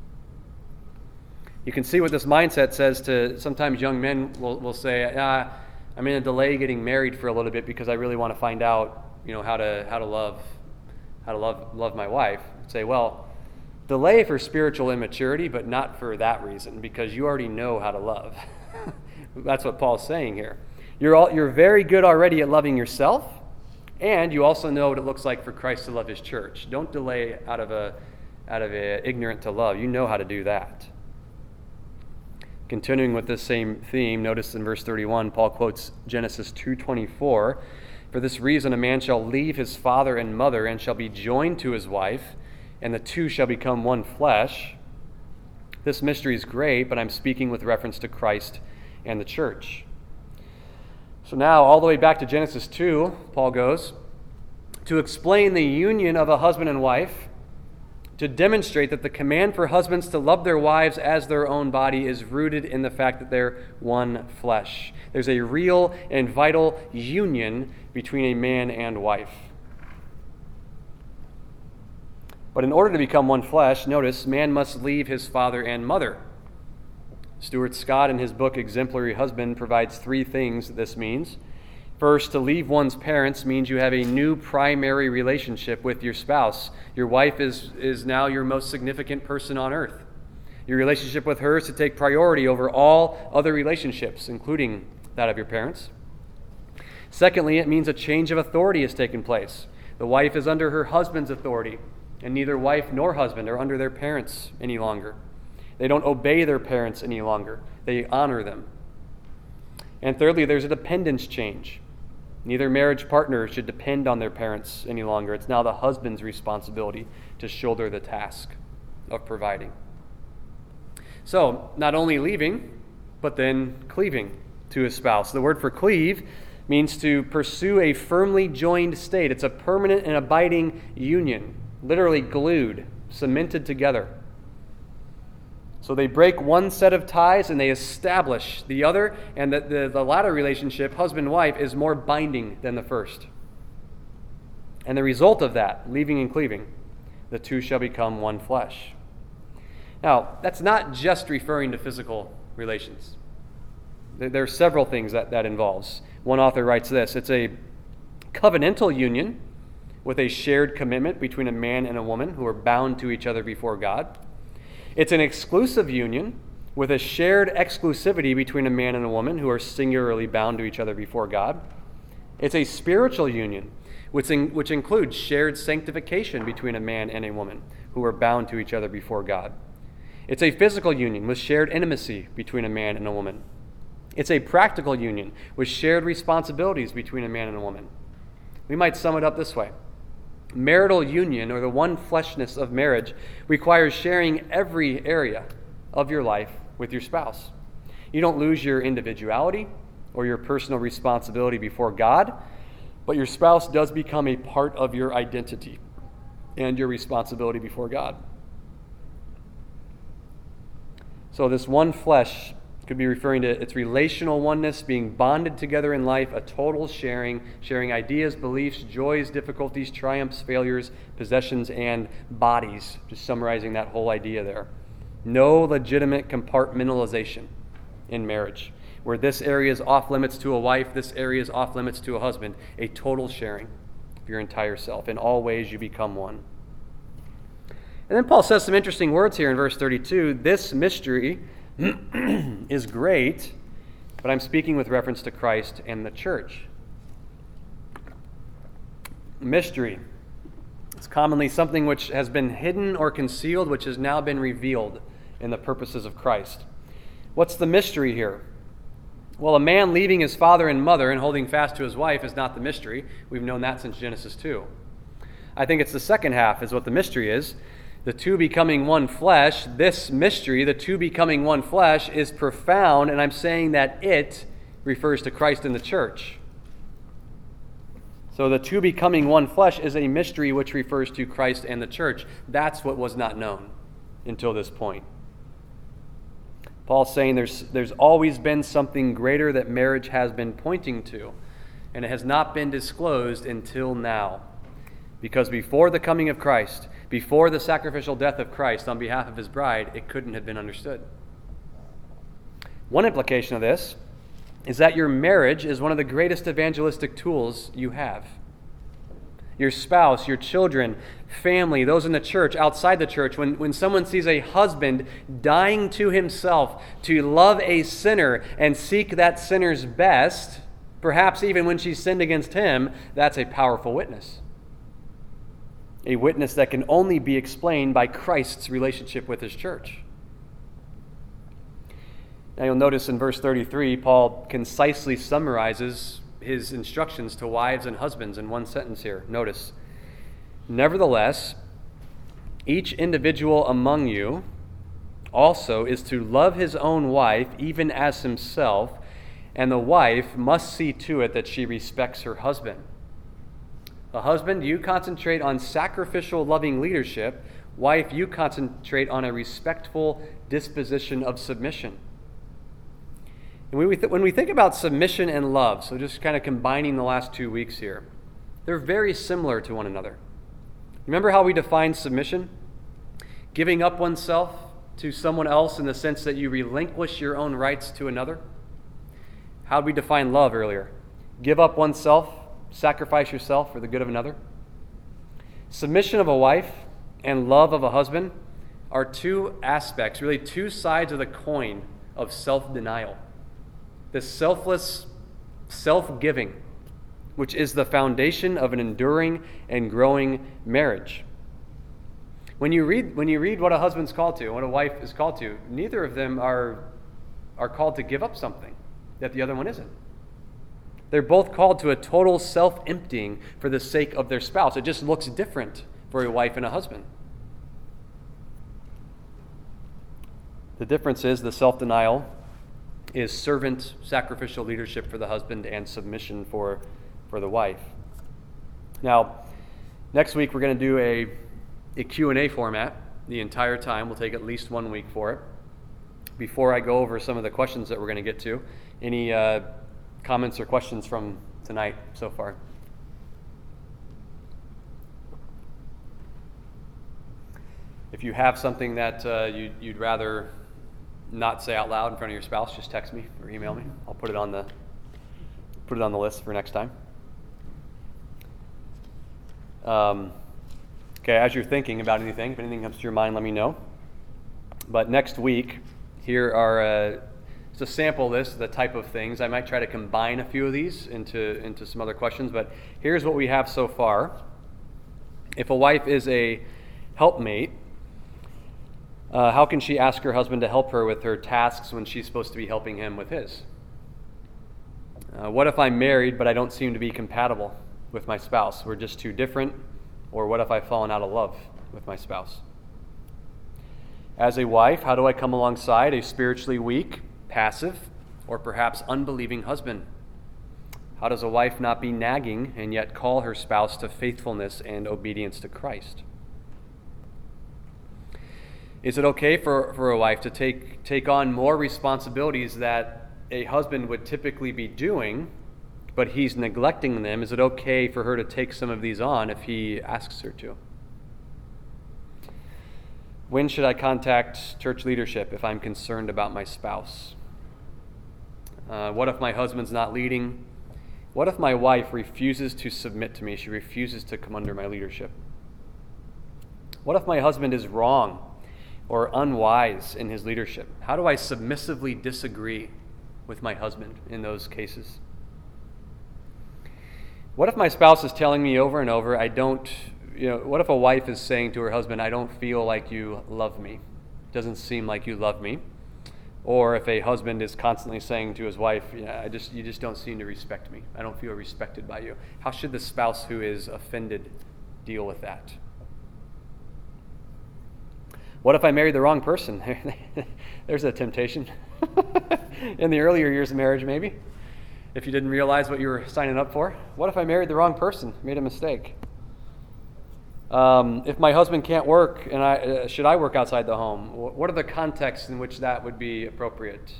[SPEAKER 1] You can see what this mindset says to sometimes young men will, will say, ah, I'm going to delay getting married for a little bit because I really want to find out, you know, how to how to love how to love love my wife. I'd say, well, delay for spiritual immaturity, but not for that reason, because you already know how to love. That's what Paul's saying here. You're all, you're very good already at loving yourself, and you also know what it looks like for Christ to love his church. Don't delay out of a out of a ignorant to love. You know how to do that. Continuing with this same theme, notice in verse thirty-one, Paul quotes Genesis two twenty-four. For this reason, a man shall leave his father and mother and shall be joined to his wife, and the two shall become one flesh. This mystery is great, but I'm speaking with reference to Christ and the church. So now, all the way back to Genesis two, Paul goes, to explain the union of a husband and wife, to demonstrate that the command for husbands to love their wives as their own body is rooted in the fact that they're one flesh. There's a real and vital union between a man and wife. But in order to become one flesh, notice, man must leave his father and mother. Stuart Scott, in his book Exemplary Husband, provides three things that this means. First, to leave one's parents means you have a new primary relationship with your spouse. Your wife is, is now your most significant person on earth. Your relationship with her is to take priority over all other relationships, including that of your parents. Secondly, it means a change of authority has taken place. The wife is under her husband's authority, and neither wife nor husband are under their parents any longer. They don't obey their parents any longer. They honor them. And thirdly, there's a dependence change. Neither marriage partner should depend on their parents any longer. It's now the husband's responsibility to shoulder the task of providing. So, not only leaving, but then cleaving to his spouse. The word for cleave means to pursue a firmly joined state. It's a permanent and abiding union, literally glued, cemented together. So they break one set of ties and they establish the other, and the, the, the latter relationship, husband-wife, is more binding than the first. And the result of that, leaving and cleaving, the two shall become one flesh. Now, that's not just referring to physical relations. There, there are several things that that involves. One author writes this: it's a covenantal union with a shared commitment between a man and a woman who are bound to each other before God. It's an exclusive union with a shared exclusivity between a man and a woman who are singularly bound to each other before God. It's a spiritual union, which, in, which includes shared sanctification between a man and a woman who are bound to each other before God. It's a physical union with shared intimacy between a man and a woman. It's a practical union with shared responsibilities between a man and a woman. We might sum it up this way. Marital union, or the one fleshness of marriage, requires sharing every area of your life with your spouse. You don't lose your individuality or your personal responsibility before God, but your spouse does become a part of your identity and your responsibility before God. So this one flesh could be referring to its relational oneness, being bonded together in life, a total sharing, sharing ideas, beliefs, joys, difficulties, triumphs, failures, possessions, and bodies. Just summarizing that whole idea there. No legitimate compartmentalization in marriage, where this area is off limits to a wife, this area is off limits to a husband. A total sharing of your entire self. In all ways you become one. And then Paul says some interesting words here in verse thirty-two. This mystery is great, but I'm speaking with reference to Christ and the church. Mystery. It's commonly something which has been hidden or concealed, which has now been revealed in the purposes of Christ. What's the mystery here? Well, a man leaving his father and mother and holding fast to his wife is not the mystery. We've known that since Genesis two. I think it's the second half is what the mystery is. The two becoming one flesh, this mystery, the two becoming one flesh, is profound, and I'm saying that it refers to Christ and the church. So the two becoming one flesh is a mystery which refers to Christ and the church. That's what was not known until this point. Paul's saying there's, there's always been something greater that marriage has been pointing to, and it has not been disclosed until now. Because before the coming of Christ, before the sacrificial death of Christ on behalf of his bride, it couldn't have been understood. One implication of this is that your marriage is one of the greatest evangelistic tools you have. Your spouse, your children, family, those in the church, outside the church, when, when someone sees a husband dying to himself to love a sinner and seek that sinner's best, perhaps even when she sinned against him, that's a powerful witness. A witness that can only be explained by Christ's relationship with his church. Now you'll notice in verse thirty-three, Paul concisely summarizes his instructions to wives and husbands in one sentence here. Notice, nevertheless, each individual among you also is to love his own wife even as himself, and the wife must see to it that she respects her husband. A husband, you concentrate on sacrificial, loving leadership. Wife, you concentrate on a respectful disposition of submission. And when we, th- when we think about submission and love, so just kind of combining the last two weeks here, they're very similar to one another. Remember how we define submission? Giving up oneself to someone else in the sense that you relinquish your own rights to another. How did we define love earlier? Give up oneself, sacrifice yourself for the good of another. Submission of a wife and love of a husband are two aspects, really two sides of the coin of self-denial. The selfless self-giving, which is the foundation of an enduring and growing marriage. When you read when you read what a husband's called to and what a wife is called to, neither of them are, are called to give up something that the other one isn't. They're both called to a total self-emptying for the sake of their spouse. It just looks different for a wife and a husband. The difference is the self-denial is servant sacrificial leadership for the husband and submission for, for the wife. Now, next week we're going to do a, a Q and A format the entire time. We'll take at least one week for it. Before I go over some of the questions that we're going to get to, any uh, comments or questions from tonight so far? If you have something that uh, you, you'd rather not say out loud in front of your spouse, just text me or email me. I'll put it on the put it on the list for next time. Um, okay, as you're thinking about anything, if anything comes to your mind, let me know. But next week, here are uh, it's a sample list of the type of things. I might try to combine a few of these into into some other questions, but here's what we have so far. If a wife is a helpmate, Uh, how can she ask her husband to help her with her tasks when she's supposed to be helping him with his? Uh, what if I'm married but I don't seem to be compatible with my spouse? We're just too different. Or what if I've fallen out of love with my spouse? As a wife, how do I come alongside a spiritually weak, passive, or perhaps unbelieving husband? How does a wife not be nagging and yet call her spouse to faithfulness and obedience to Christ? Is it okay for, for a wife to take, take on more responsibilities that a husband would typically be doing, but he's neglecting them? Is it okay for her to take some of these on if he asks her to? When should I contact church leadership if I'm concerned about my spouse? Uh, what if my husband's not leading? What if my wife refuses to submit to me? She refuses to come under my leadership. What if my husband is wrong or unwise in his leadership? How do I submissively disagree with my husband in those cases? What if my spouse is telling me over and over, I don't, you know, what if a wife is saying to her husband, I don't feel like you love me? It doesn't seem like you love me. Or if a husband is constantly saying to his wife, yeah, I just, you just don't seem to respect me. I don't feel respected by you. How should the spouse who is offended deal with that? What if I married the wrong person? There's a temptation. In the earlier years of marriage, maybe, if you didn't realize what you were signing up for. What if I married the wrong person, made a mistake? Um, if my husband can't work, and I uh, should I work outside the home? What are the contexts in which that would be appropriate?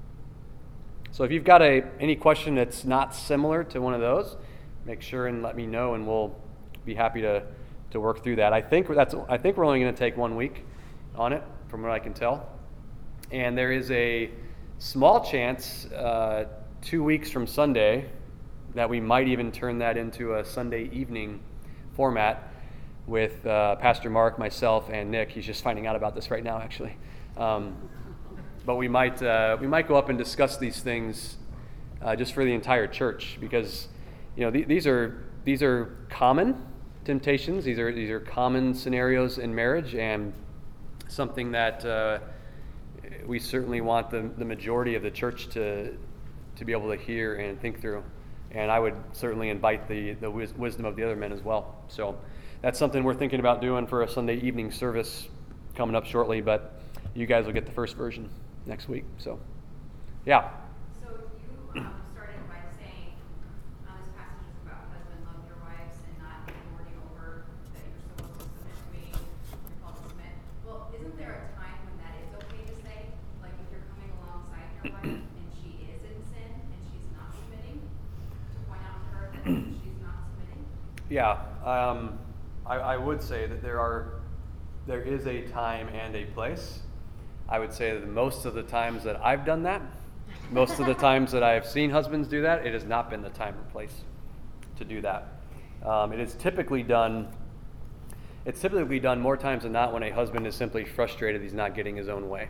[SPEAKER 1] So if you've got a any question that's not similar to one of those, make sure and let me know, and we'll be happy to, to work through that. I think that's I think we're only going to take one week on it, from what I can tell, and there is a small chance uh, two weeks from Sunday that we might even turn that into a Sunday evening format with uh, Pastor Mark, myself, and Nick. He's just finding out about this right now, actually. Um, but we might uh, we might go up and discuss these things uh, just for the entire church, because you know th- these are these are common temptations. These are these are common scenarios in marriage, and something that uh, we certainly want the the majority of the church to to be able to hear and think through. And I would certainly invite the the wis- wisdom of the other men as well. So that's something we're thinking about doing for a Sunday evening service coming up shortly, but you guys will get the first version next week. So, yeah.
[SPEAKER 2] So you um, started by saying um, this passage is about husband, love your wives, and not lording over that you're supposed to submit to me, you're called to submit. Well, isn't there a time when that is okay to say? Like if you're coming alongside your wife and she is in sin and she's not submitting, to point out to her that she's not submitting?
[SPEAKER 1] Yeah. Um, I, I would say that there are, there is a time and a place. I would say that most of the times that I've done that, most of the times that I've seen husbands do that, it has not been the time or place to do that. Um, it is typically done, it's typically done more times than not when a husband is simply frustrated he's not getting his own way.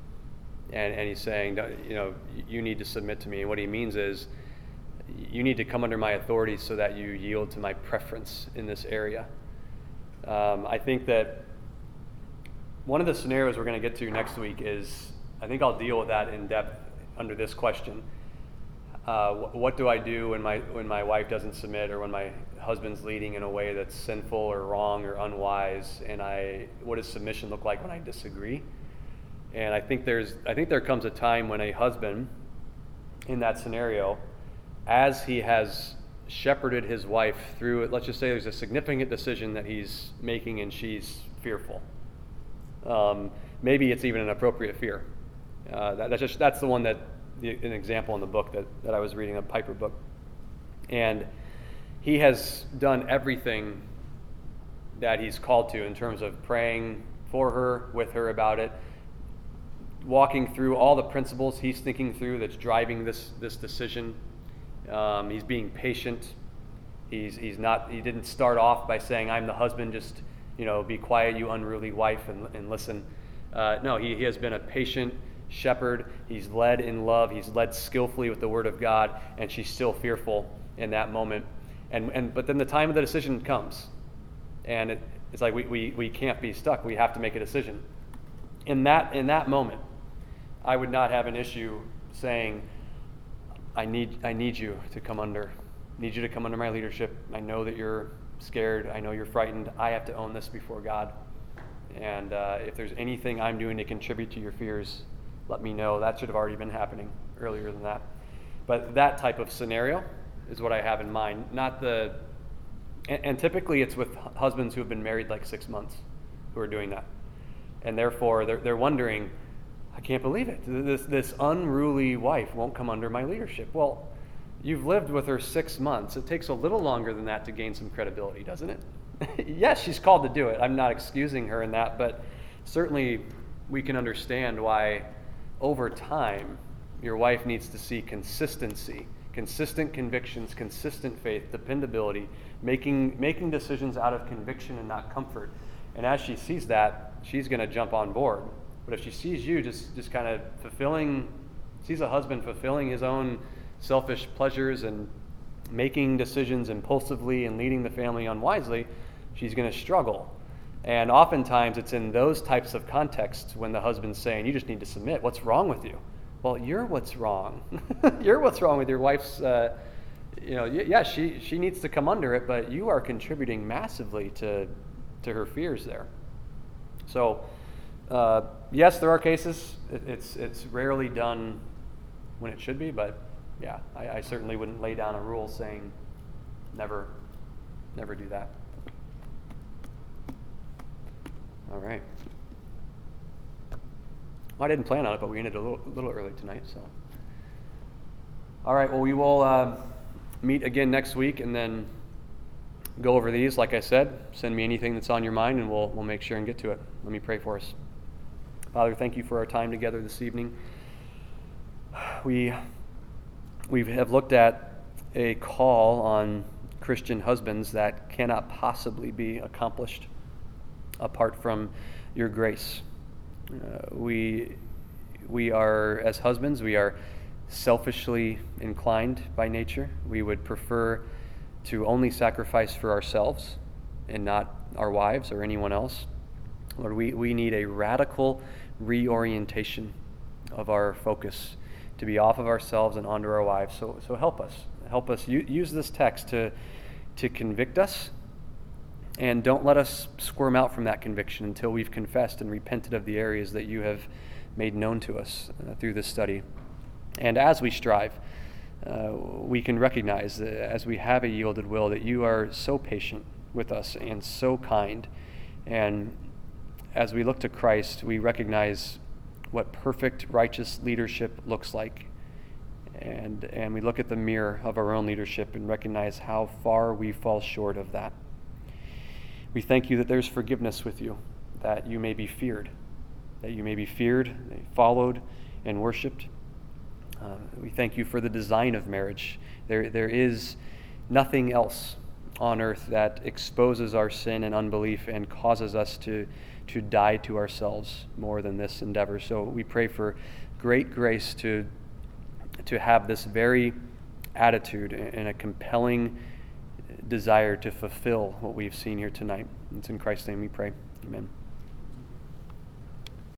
[SPEAKER 1] And, and he's saying, you know, you need to submit to me. And what he means is, you need to come under my authority so that you yield to my preference in this area. Um, I think that one of the scenarios we're going to get to next week is, I think I'll deal with that in depth under this question. Uh, wh- what do I do when my when my wife doesn't submit, or when my husband's leading in a way that's sinful or wrong or unwise? And I, what does submission look like when I disagree? And I think there's I think there comes a time when a husband in that scenario, as he has shepherded his wife through it, let's just say there's a significant decision that he's making and she's fearful. Um, maybe it's even an appropriate fear. Uh, that, that's just that's the one that the, an example in the book that, that I was reading, a Piper book, and he has done everything that he's called to in terms of praying for her, with her about it, walking through all the principles he's thinking through that's driving this this decision. Um, he's being patient. He's he's not. He didn't start off by saying, "I'm the husband. Just you know, be quiet, you unruly wife, and and listen." Uh, no, he, he has been a patient shepherd. He's led in love. He's led skillfully with the Word of God, and she's still fearful in that moment. And and but then the time of the decision comes, and it, it's like we, we we can't be stuck. We have to make a decision. In that in that moment, I would not have an issue saying, I need I need you to come under, need you to come under my leadership. I know that you're scared. I know you're frightened. I have to own this before God. And uh, if there's anything I'm doing to contribute to your fears, let me know. That should have already been happening earlier than that. But that type of scenario is what I have in mind. Not the, and, and typically it's with husbands who have been married like six months who are doing that. And therefore they're they're wondering, I can't believe it. This this unruly wife won't come under my leadership. Well, you've lived with her six months. It takes a little longer than that to gain some credibility, doesn't it? Yes, she's called to do it. I'm not excusing her in that, but certainly we can understand why over time your wife needs to see consistency, consistent convictions, consistent faith, dependability, making making decisions out of conviction and not comfort. And as she sees that, she's going to jump on board. But if she sees you just, just kind of fulfilling, sees a husband fulfilling his own selfish pleasures and making decisions impulsively and leading the family unwisely, she's going to struggle. And oftentimes it's in those types of contexts when the husband's saying, you just need to submit. What's wrong with you? Well, you're what's wrong. You're what's wrong with your wife's, uh, you know, yeah, she, she needs to come under it, but you are contributing massively to, to her fears there. So, uh, yes, there are cases. It, it's it's rarely done when it should be, but yeah, I, I certainly wouldn't lay down a rule saying never, never do that. All right. Well, I didn't plan on it, but we ended a little, a little early tonight, so. All right, well, we will uh, meet again next week and then go over these. Like I said, send me anything that's on your mind, and we'll we'll make sure and get to it. Let me pray for us. Father, thank you for our time together this evening. We we have looked at a call on Christian husbands that cannot possibly be accomplished apart from your grace. Uh, we we are, as husbands, we are selfishly inclined by nature. We would prefer to only sacrifice for ourselves and not our wives or anyone else. Lord, we, we need a radical reorientation of our focus to be off of ourselves and onto our wives. So so help us. Help us U- use this text to to convict us, and don't let us squirm out from that conviction until we've confessed and repented of the areas that you have made known to us uh, through this study. And as we strive, uh, we can recognize that as we have a yielded will that you are so patient with us and so kind. And as we look to Christ, we recognize what perfect righteous leadership looks like. And, and we look at the mirror of our own leadership and recognize how far we fall short of that. We thank you that there's forgiveness with you, that you may be feared, that you may be feared, followed, and worshipped. Uh, we thank you for the design of marriage. There, there is nothing else on earth that exposes our sin and unbelief and causes us to, to die to ourselves more than this endeavor. So we pray for great grace to, to have this very attitude and a compelling desire to fulfill what we've seen here tonight. It's in Christ's name we pray. Amen.